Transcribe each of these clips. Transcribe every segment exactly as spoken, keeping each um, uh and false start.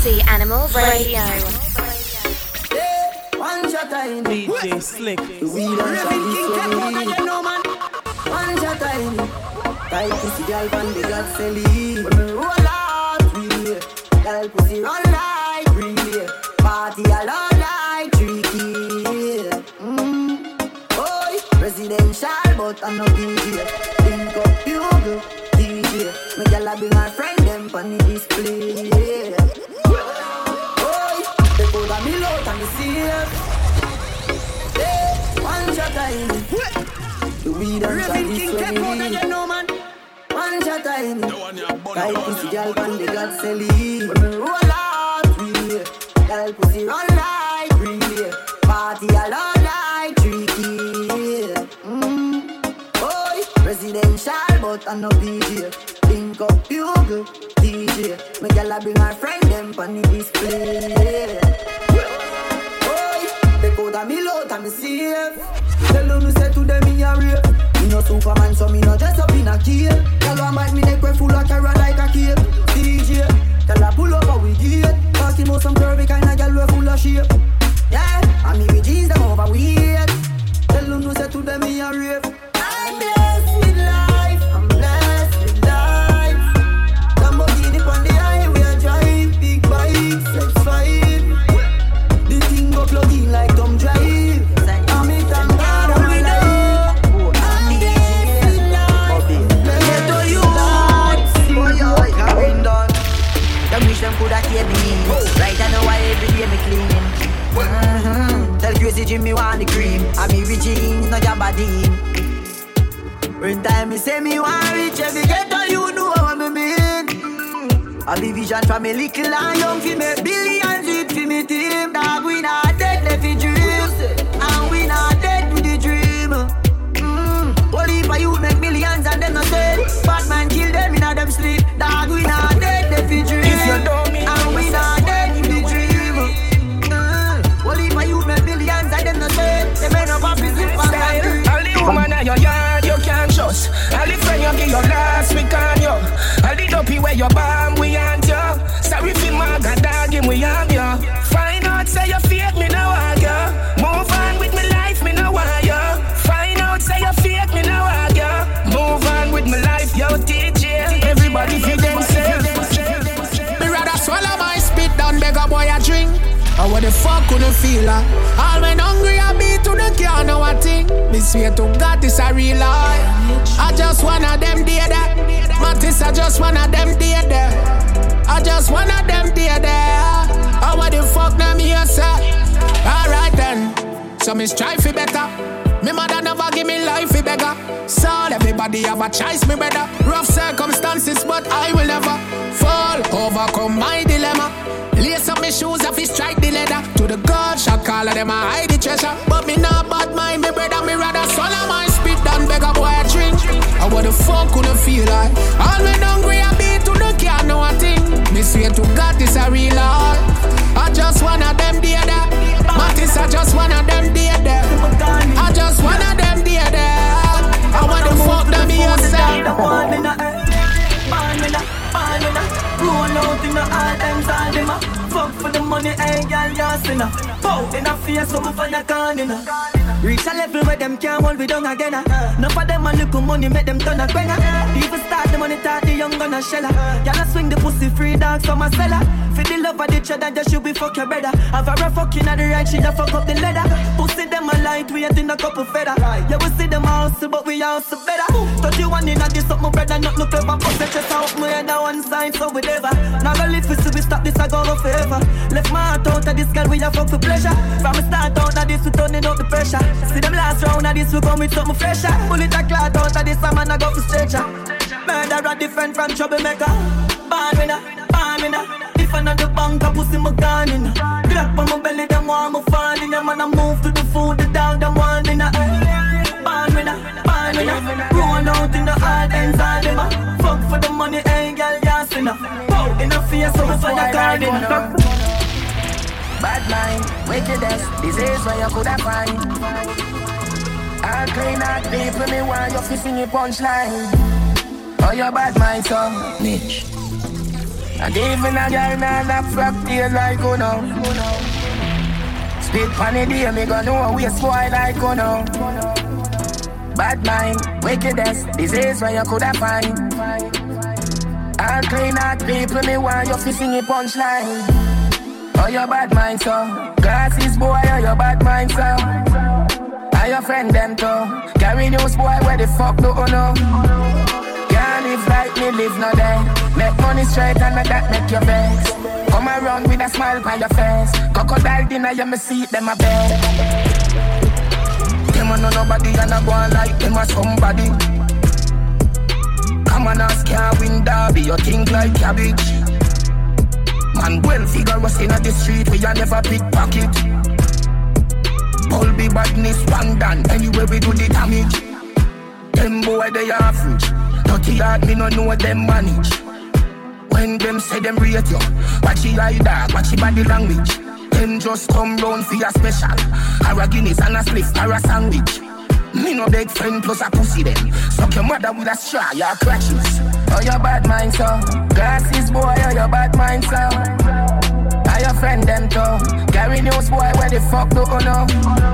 Party Animal Radio. One shot in D J Slick. We don't shot this one. One shot in tight pussy girl from the God Selly. When we roll out, we girl pussy run like relay. Party alone like tricky. Mm. Boy, presidential but I'm no D J. Think up you go D J. Me girl I be my friend them on the display. Boy, they put a me out and me safe. One shot in the weed and try this way. One shot in tight pussy girl from the God Selly. When we roll out, we girl pussy run like relay. Party alone like tricky. Mm. Boy, presidential but I'm no D J. Think up you go D J. Me girl I bring her friend them on the display. They put a me out and me safe. Tell them me say to them me a rape. Me no Superman so me no dress up in a cape. Tell them bite me neck we full of carrot like a cape. D J, tell her pull up how we get. Party more some curvy kind of girl we full of shape. Yeah, and me with jeans them overweight. Tell them me say to them me a rape. I'm blessed with life, I'm blessed with life. Lamborghini on the highway I drive, big bikes, sex five. The thing go plug in like Tom Drive. I'm it and God on my life. I'm blessed with life. Let all you see what you have been done. Them wish them coulda kept me. Right I know why every day me clean. Mm-hmm. Tell Crazy Jimmy want the cream. And me with jeans, no your body. When time me say me want rich, every ghetto you know what me mean. I be vision from me little and young fi make billions it fi me team. Dog we not dead left fi dream, and we not dead with the dream. Mm. What if a youth make millions and them not dead? Bad man kill them inna them sleep. Dog we not dead left fi dream, if you know me, and we not dead with the dream. Mm. What if a youth make millions and them not dead? They may not pop his lip and dream. All the woman at your yard you can't trust. All the friend you give your last week on you. All the dopey where you bomb we want you. Sorry for my god dog him we have you. Find out say you fake me now want you. Move on with my life me now want you. Find out say you fake me now want you. Move on with my life yo D J. Everybody feel themselves. Me rather swallow my spit than beg a boy a drink. Or what the fuck couldn't feel her? All when hungry I be to the car know a thing. Me swear to God this a real life. I just one of them dead there. Mattis I just one of them dead there. I just one of them dead there. Or what the fuck them here say? Alright then. So me strive for better. Me mother never give me life for beggar. So everybody have a choice me better. Rough circumstances but I will never fall. Overcome my dilemma. Lace up my shoes off, he strike the leather. To the God, shall call of them a hide the treasure. But me not bad mind, me brother, me rather swallow my spit than beg a boy a drink. I what the fuck couldn't feel like? All when hungry I be to the car know a thing. Me swear to God this a real life. I just one of them dead there. Mattis I just one of them dead there. I just one of them dead there. I want the fuck them here say. Roll out in the all them all them a fuck for the money, hey girl, you sinner. Bow in a face, so for your corner. Reach a level where them can't hold we down again. Enough of them a look money, make them turn a quenga. Even start the money, talk the young gonna shella. Y'all swing the pussy free dogs from a cellar. For the love of the cheddar, just should be fuck your brother. Have her a fucking at the right, she just fuck up the leather. Pussy them a light, we ain't in a couple feather. Yeah, we see them hustle, but we also better. Touch you one in a this up, my brother, not no clever. Put the chest out, my head on one side, so we never. Now go live for see we stop this, I go go forever. Left my heart out of this girl, we a fuck for pleasure. From the start out of this, we turning up the pressure. See them last round of this, we come with something fresher. Bullet a cloud out of this, a man a go for stretcher. Murderer different from troublemaker. Born winner, born winner. If another bank, I pussy my gun in. Grab on my belly, them want me fall in. Them and I move to the food, the dog, them want in. Born winner, born winner. Roll out in the hard ends, all them a fuck for the money, hey girl, you sinner. Bow in the face, so for the garden. Bad mind, wickedness, disease where you coulda find. All clean out people, me want you to sing a punchline. Oh, your bad mind, son, Mitch. And even a girl man that flap tail like you know. Spit on the day, me gon' know we spoil like you know. Bad mind, wickedness, disease where you coulda find. All clean out people, me want you to sing a punchline. Oh, your bad mind, so glasses boy, oh, your bad mind, so are your friend them too? Carry news boy, where the fuck do you know? Can't live like me, live no day. Make money straight and that make you vex. Come around with a smile on your face. Crocodile dinner, you me see them a bed. Them a know nobody and a go on like them a somebody. Come on, ask can't win derby, you think like cabbage. Man, well figure us in the street where you never pickpocket. All be badness, one done, anyway we do the damage. Them boy they average, dirty heart me no know them manage. When them say them rate you, watch your eye dog, watch your body language. Them just come round for your special, or a Guinness and a spliff or a sandwich. Me no big friend plus a pussy them. Suck your mother with a straw, your crutches. Oh, your bad mind, so glasses, boy, oh, your bad mind, so are your friend, them, too. Carry news, boy, where the fuck do you know?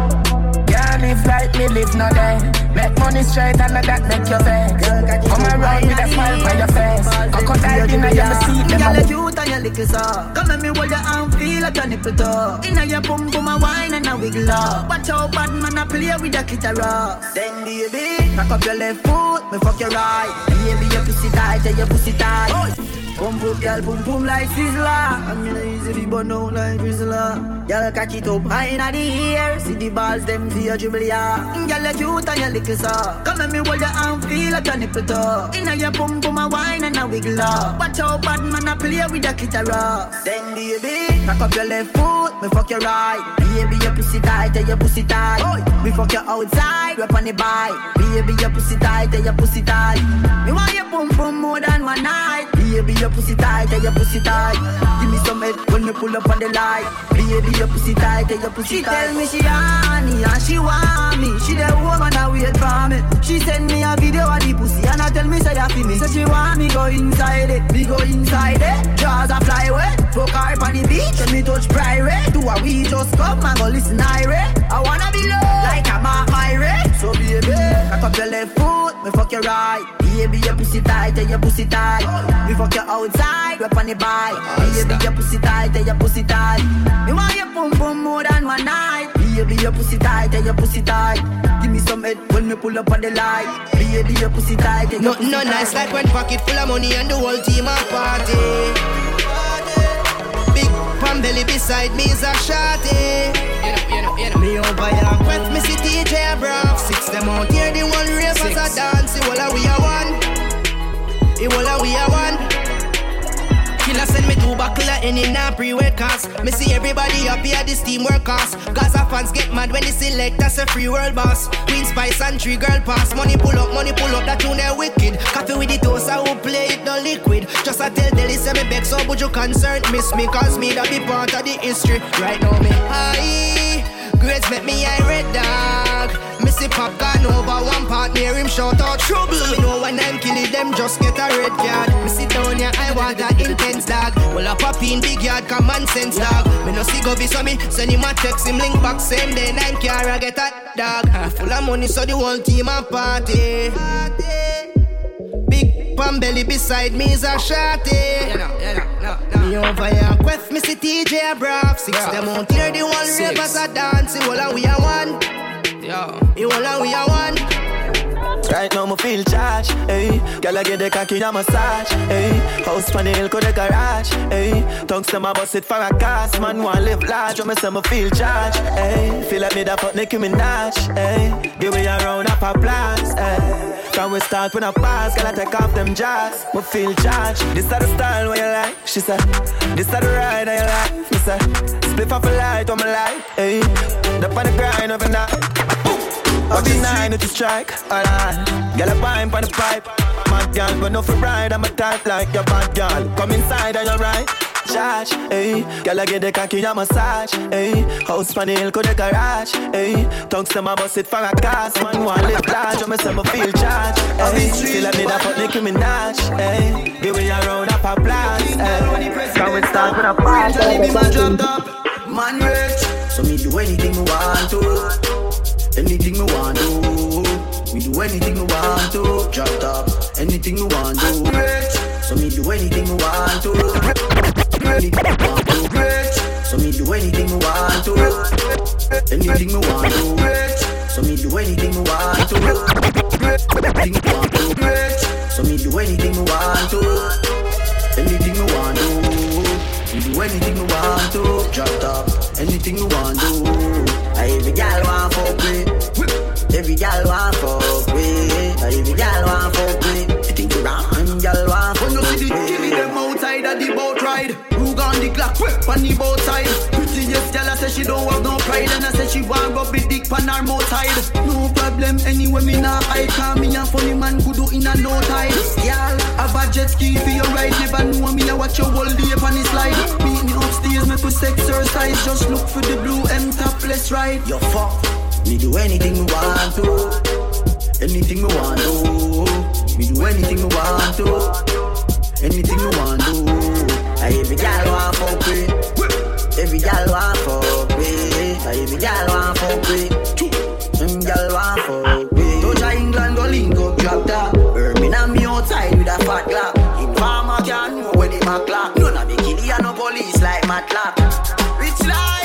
Can't live like me, live no day. Make money straight and that make you vex. Come around with a smile on your face. Crocodile dinner, you see them. Girl, you cute and you little so. Come let me hold your arm, feel like a nipple toe. Inna your bum bum a wine and a wiggle up. Watch how bad man a play with a clitoris. Then baby, back up your left foot, me fuck your right. Baby, your pussy tight, yeah, your pussy tight. Boom boom, girl, boom boom like Sizzler. I'm gonna easily burn out like Rizzler. Girl, catch it up high inna the air. See the balls, them for your dribble, yeah. Girl, you cute and you little so. Come let me hold your arm, feel like a nipple toe. Inna your boom boom a wine and a wiggle up. Watch how bad man a play with a clitoris. Then baby, back up your left foot, me fuck your right. Baby, your pussy tight, yeah, your pussy tight. Oh, me fuck your outside, rep on the bike. Baby, your pussy tight, yeah, your pussy tight. Me want your boom boom more than one night. Baby, your pussy tight, yeah, your pussy tight. Give me some head when you pull up on the light. Baby, your pussy tight, yeah, your pussy tight. She tell me she honey and she want me. She the woman that wait for me. She send me a video of the pussy and I tell me say that for me. So she want me go inside it, me go inside it. Jaws a fly away, fuck her on the beach and me touch private. Do a we just come and go listen irate. I wanna be low like I'm a pirate. So baby, cock up your left foot, me fuck your right. Baby, your pussy tight, yeah, your pussy tight. Me fuck you outside, rep on the bike. Baby, your pussy tight, yeah, your pussy tight. Me want your pum pum more than one night. Baby, your pussy tight, yeah, your pussy tight. Give me some head when me pull up on the light. Baby, your pussy tight, yeah, your pussy tight. No, no nice like when pocket full of money and the whole team a party. Big pan belly beside me is a shawty. You know, you know, you know. Me over here with me see T J Brown. Six them out here, the one rave as a dance. It all a we a one. It all a we a one. Killer send me two buckle and in a pre-wed cast. Me see everybody up here, this team work cast. Gaza fans get mad when they select us a free world boss. Queen Spice and three girl pass. Money pull up, money pull up, that tune they wicked. Coffee with the toast, I will play it no liquid. Just I tell Deli say me beg, so would you concern miss me? Cause me that be part of the history. Right now me high. Grades make me eye red dog. Missy popcorn over one part near him shout out trouble. So me know when I'm killing them just get a red card. Me sit down here I want that intense dog. Well I pop in big yard common sense dog. Me no see go be so me send him a text him link back same day nine car I get a dog. Full of money so the whole team a party. Big pan belly beside me is a shawty. You know, you know, no, no. Me over here quest me see T J Braff. Six Braff. Them out here the one rave as a dance. It all a we a one. Yo, it all a we a one. Right now, me feel charged, ayy. Girl, I get the cocky and massage, ayy. House on the hill, go the garage, ayy. Tongues to my bus it for a cast. Man, want live large, when me say me feel charged, ayy. Feel like me da fuck Nicki Minaj, ayy. Give me a round of applause, ayy. From we start when I pass, girl, I take off them jars. Me feel charged. This is the style where you like, she said. This is the ride that you like, me say. Split off a light on my light, ayy. The on the grind of a night. I'll be nine to strike, alright. Girl, I pine on the pipe. Mad girl, but no for ride. I'm a type like your bad girl. Come inside and you're right. charge, hey. Girl I get the cocky a massage, hey. House pan the hill could the garage, hey. Tongues to my bust it for a cast. Man want live large, I me say me feel charged, hey. Still I need a fuck Nicki Minaj, hey. Give me a round up a blast, hey. Can we start with a party? Be man dropped up, man rich. So me do anything me want to, anything me want to. Me do anything me want to. Drop top, anything me want to. So me do anything me want to. Anything me want to. So me do anything me want to. Anything me want to. So me do anything me want to. Anything me want to. So me do anything me want to. Anything me want to. Me do anything me want to. Drop top, anything me want to. I every girl want fuck me. Every girl want fuck me. Every girl want fuck me. You think you wrong? Girl want fuck me. When you see the give me them outside of the boat ride. Who gone the clock whip on the boat side? Prettiest girl I say she don't have no pride, and I say she want rub it dick on her mouth side. No problem anyway me nah hide. Call me a funny man who do in a no tide. Girl have a jet ski for your ride. Never know me I watch your whole day on the slide. Meet me upstairs me for exercise. Just look for the blue M topless ride. You fuck. Me do anything me want to. Anything me want to. Me do anything me want to. Anything me want to. Every girl want fuck me. Every girl want fuck me. Every girl want fuck me. Every girl want fuck me. Touch England go link up drop that. Birmingham me outside with a fat clap. Informer can't know where the back clock. None of me kill ya no police like Matlock. Rich life.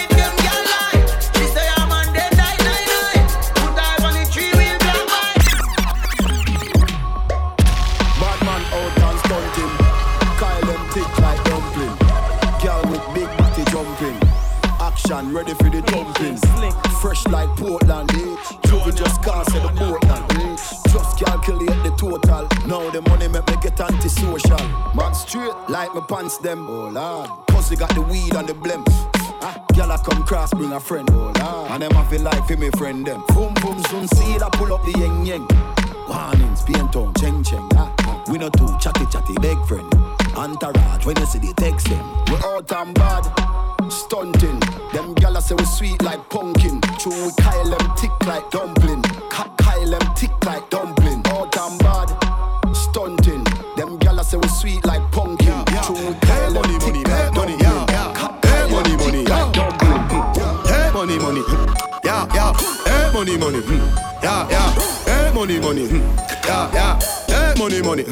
Ready for the dumping, fresh like Portland. Juvie just can't say the Portland. Just calculate the total. Now the money make me get antisocial. Man straight like my pants them. Oh lord, pussy got the weed and the blem. Ah, girl I come cross bring a friend. Oh lord, and them I feel like for me friend them. Boom boom soon see I pull up the yeng yeng. Warnings, paint on cheng cheng. Ah, ah. We not too chatty chatty big friend. Entourage when you see the text them. We all time bad. Stunting, them gala say we sweet like pumpkin. True, we Kyle them thick like dumpling. Ka- Kyle them thick like dumpling. All damn bad. Stunting, them gala say we sweet like pumpkin. Yeah, yeah. True, we Kyle them thick money, like money, dumpling. Yeah, yeah. Hey, money, money, like dumpling. Hey, money, money, yeah, yeah. Hey, money, money, yeah, yeah. Hey, money, money, yeah, yeah. Hey, money, money,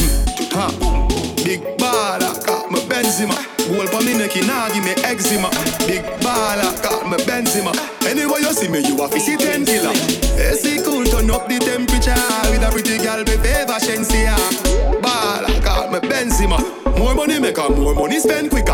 ha. Big baller, got my Benzema. Whole for me neck, nah give me eczema. Big baller, got my Benzema. Anyway you see me, you a fifty ten killer. A C cool, turn up the temperature. With a pretty girl, be favor Shensia. Baller, got my Benzema. More money make her, more money spend quicker.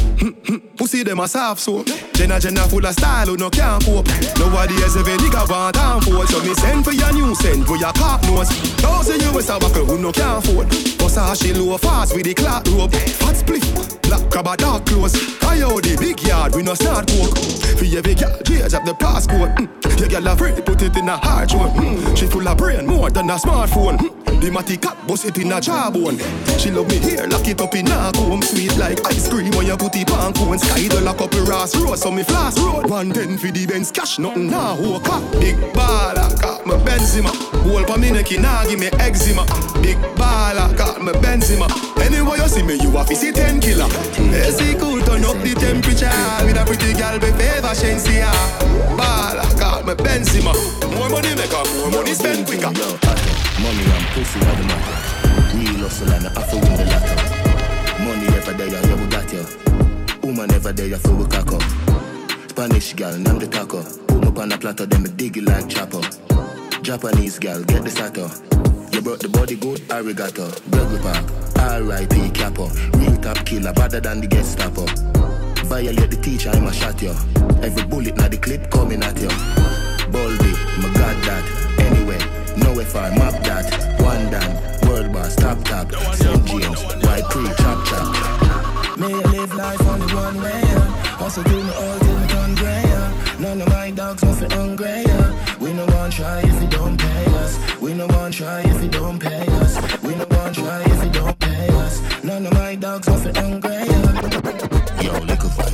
Pussy them a soft soap. Jenna Jenna full of style who no can't cope. Nowadays every nigga want and fold. So me send for your new send for your cop nose. Thousand U S a buckle who no can't afford. Cause how she low fast with the clock rope. Hot split, black crab a dark clothes. I out the big yard we no start coke. For every girl change up the passcode. mm. Your girl a free put it in a hard one. mm. She full of brain more than a smartphone. mm. The matty cat bust it in a jawbone. She love me here lock it up in a comb. Sweet like ice cream when you put it on cone. Sky the lock up a Ross Road so me flash road. One ten for the Benz cash nothing nah walk up. Big baller got my Benzema. Whole for me neck nah give me eczema. Big baller got my Benzema. Anyway you see me you a fifty ten killer. A C cool turn up the temperature. With a pretty girl be favor Shensia. Baller got my Benzema. More money make her more money spend quicker. Money and pussy are the matter. Real hustle and I have to win the lotto. Money every day, yeah, we got you. Woman every day, I feel we cock up. Spanish girl, name the taco. Put me up on a platter, then me dig it like chopper. Japanese girl, get the sato. You brought the body good, arigato. Burger Park, R I P Capo. Real top killer, better than the Gestapo. Violate the teacher, I'ma shot you. Every bullet now the clip coming at you. Baldy, my god that. Anyway, no if I map that. One down, world boss, top top. Saint James, white cream, chop chop. May I live life on the one way, yeah. Also do me all till me turn grey, yeah. None of my dogs nothing hungry, yeah. We no want try if you don't pay us. We no want try if you don't pay us. We no want try if you don't pay us. None of my dogs nothing hungry, yeah. Yo,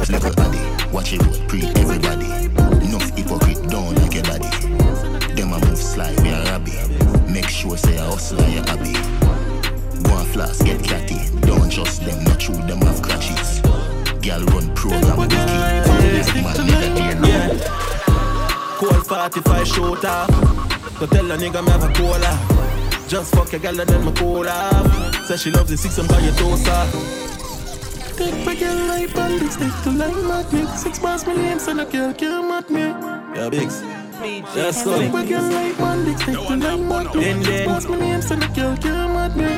Level body, watch it road, pre everybody. Enough hypocrite, don't like your body. Them a move slide, we a rabbi. Make sure say a hustle and you happy. Go and flask, get catty. Don't trust them, not true, them have crashes. Girl run program, wiki. Man, never hear no. Cold forty-five shooter. Go tell a nigga me have a cola. Just fuck a girl and then me cool off. Say she loves the six and buy your toast off. Take my girl like bandits, stick to like magnet. Six bars my name, so no girl can't mat me. Yeah, bigs. That's so. Take my girl like bandits, stick to like magnet. Six bars my name, so no girl can't mat me.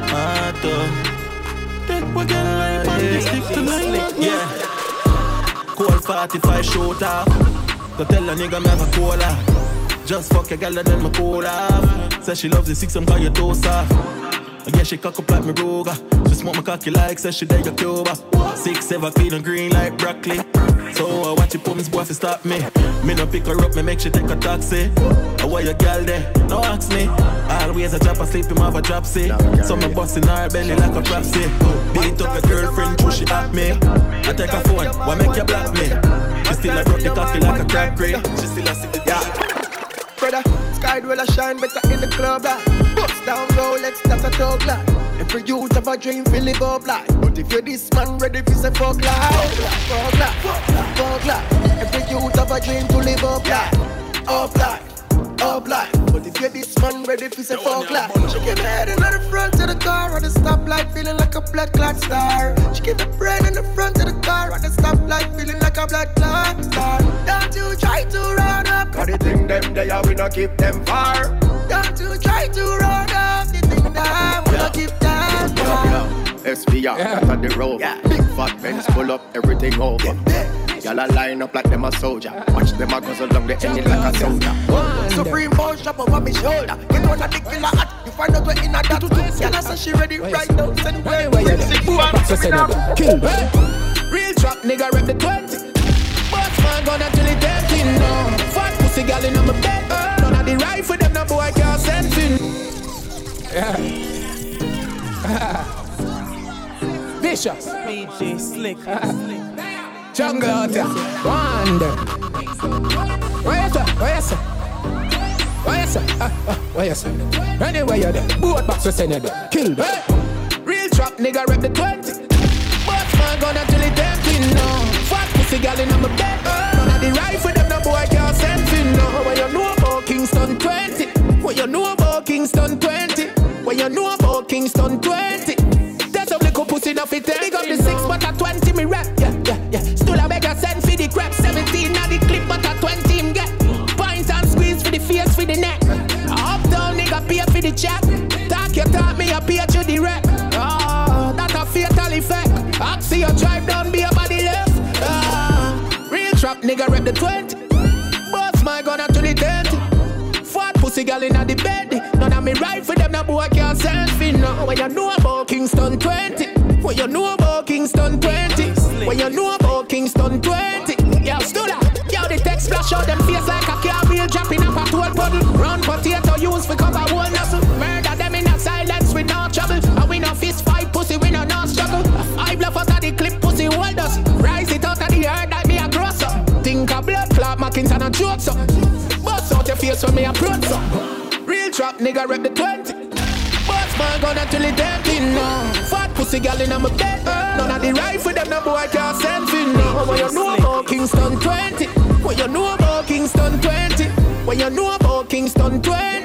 Mato. Take my girl like bandits, stick to like magnet. Yeah. Cold forty-five shooter. Go tell a nigga me have a cola. Just fuck a girl and then me cool off. Say she loves the six and buy your toast off. I guess she cock up like me Ruger. She smoke my cocky like say she dig a Cuba. Six, seven, clean and green like broccoli. So I uh, watch it put me boy to stop me. Me no pick her up, me make she take a taxi. I want your girl there, no ask me. Always a drop asleep, him have a drop see. So me bustin' her belly like a propsy. Beat up a girlfriend, push it at me. I take a phone, why make you block me? She still a broke the cocky like a crab crate. She still a sit yeah. Brother, sky will a shine better in the club like. Bust down Rolex, that's a talk like. Every youth have a dream, feel it up like. But if you're this man ready for say fuck like. Fuck like, fuck like. Every youth have a dream to live up like. Up like, up like. But if you're this man ready for say fuck like. She give me head in the front of the car at the stoplight feeling like a blood clot star. She give me brain in the front of the car at the stoplight feeling like a blood clot star. Don't you try to run up, cause the thing them they are we not keep them far. Don't you try to run up, the thing them we not keep them far. S P R, yeah. At the road, yeah. Big fat Benz pull up everything over. Yeah. Y'all a line up like them a soldier. Watch them a guzzle along the ending like a soldier. Supreme bone shop over my shoulder. Get one of the killer hat, you find out where in a that. Y'all say she ready right now. Send where where you sick boy. Kill. Real trap nigga rep the twenty. Boss man gonna till it empty now. Fat pussy gal in my bed. None of the rifle them no boy can't send in. Yeah. Vicious. P J Slick. Jungle out there. Wonder. Where you say? Where you say? Where you say? Uh, uh, where you say? Anyway you're there. Boat box we send you there. Kill them. Hey. Real trap nigga rep the twenty. Boss man gonna till it empty now. Fat pussy gal in my bed. None of the rifle them no boy can't send in now. What you know about Kingston twenty? What you know about Kingston twenty? What you know about Kingston twenty? There's some little pussy enough it take. Big up the six but a twenty me rap. Yeah, yeah, yeah. Still a beg a send for the crap. seventeen now the clip but a twenty him get. Point and squeeze for the face for the neck. Up down nigga pay for the check. Talk you talk me a pay to the rep. Oh, that a fatal effect. I see you drive down be a body left. Oh, real trap nigga rep the twenty. Boss my gun to the thirty. Fat pussy girl inna the bed. None of me right for them, no boy can't send me no. What you know about Kingston twenty? What you know about Kingston twenty? What you know about Kingston twenty? Yo, still that. Yo, the text flash out them face like a car wheel dropping up a tool puddle. Round potato use for cover one muscle. Murder them in a silence with no trouble. And we no fist fight pussy, we no no struggle. Five love out of the clip pussy hold us. Rise it out of the earth like me a gross up. Think a blood clot Mackins and a jokes up. Bust out your face when me approach up. Real trap nigga rep the twenty. Boss man gonna till it empty now. Fat pussy gal in my bed. None of the rifle them no boy can't send me now. What you know about Kingston twenty? What you know about Kingston twenty? What you know about Kingston twenty?